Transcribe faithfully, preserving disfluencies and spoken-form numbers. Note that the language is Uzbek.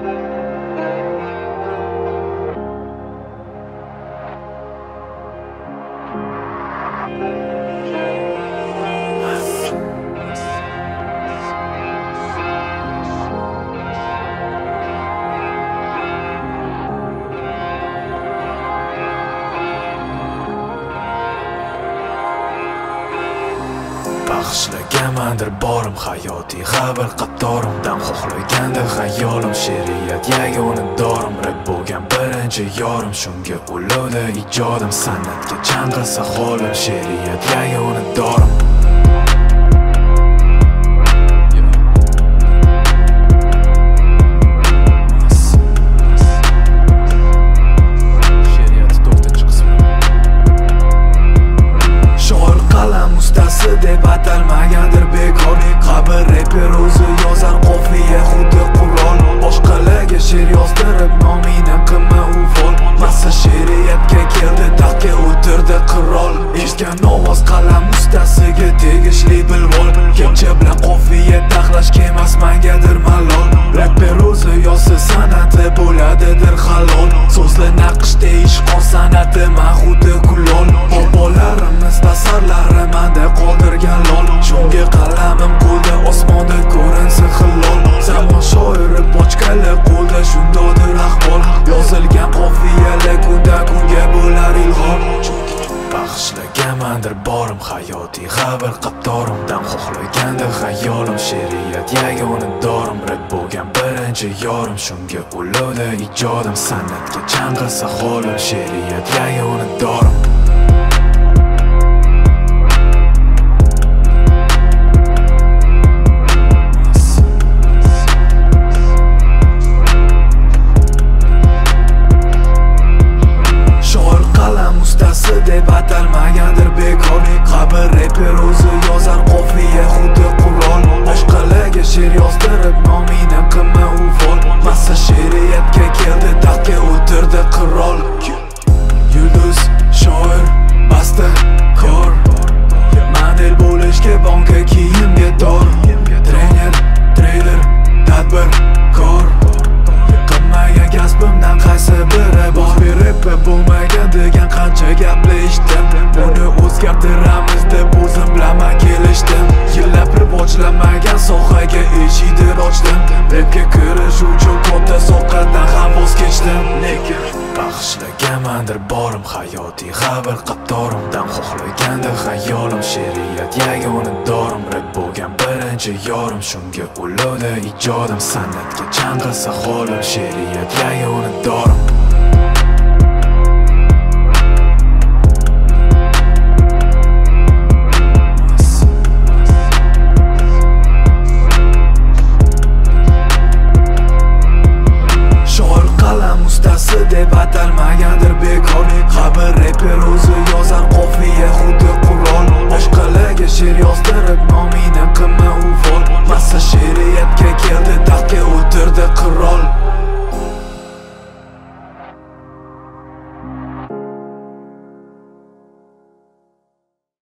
Bag'ishlaganmandir borim hayotiy xabar qatorim dam xohlagandir xayolim she'riyat yagona dorim rap bo'lgan birinchi yorim shunga ulug'da ijodim san'atga chang'isa holim she'riyat yagona dorim deb atalmagandir bekor qabr reper o'zi yozar qofiya xuddi qurol boshqalarga she'r yozdirib nomini qilma u fol massa she'riyatga keldi taxtga o'tirdi qirol eshitgan ovoz qalam ustasiga tegishli bilvol kecha bilan qofiya taxlash emas mangadir malol reper o'zi yozsa san'ati bo'ladidir halol so'zli naqshda ishqor san'ati man xuddi kulol bobolarimiz tasarlari manda qoldirgan lol shunga qalamim qo'lda osmonda ko'rinsa hilol zamon shoiri bochkali qo'lda shundodir ahvol yozilgan qofiyalar kunda kunga bo'lar ilhom bag'ishlaganmandir borim hayotiy xabar qatorim dam xohlagandir xayolim she'riyat yagona dorim rap bo'lgan birinchi yorim shunga ulug'da ijodim san'atga chang'isa holim she'riyat yagona dorim deb atalmagandir bekor qabr reper o'zi yozar qofiya xuddi qurol boshqalarga she'r yozdirib nomini qilma u fol massa she'riyatga keldi taxtga o'tirdi qirol yulduz shoir basta kor model bo'lishga banka kiyimga tor trener treyler tadbir kor qilmagan kasbimdan qaysi biri bor reper bo'lmagan degan qancha gapli eshitdim buni o'zgartiramiz deb o'zim bilaman kelishdim yillab rivojlanmagan sohaga eshikni ochdim rapga kirish uchun katta sovqatdan ham voz kechdim lekin bag'ishlaganmandir borim hayotiy xabar qatorim dam xohlagandir xayolim she'riyat yagona dorim rap bo'lgan birinchi yorim shunga ulug'da ijodim san'atga chang'isa holim she'riyat yagona dorim